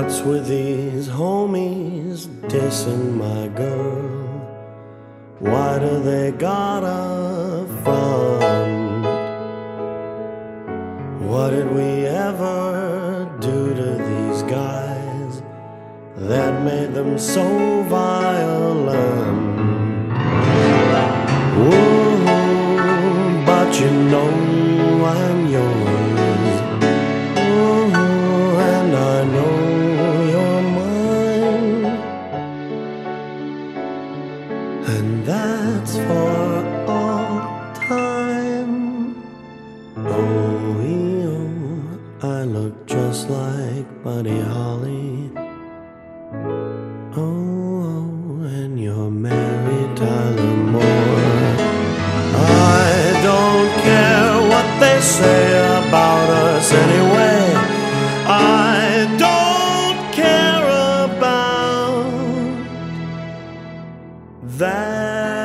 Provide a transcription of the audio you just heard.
What's with these homies dissing my girl? Why do they gotta front? What did we ever do to these guys that made them so violent? Whoa, but you know I'm yours. Whoa, and I know you're mine, and that's for all time. I look just like Buddy Holly. Oh, and you're Mary Tyler Moore. I don't care what they say about us anyway. I don't care about that.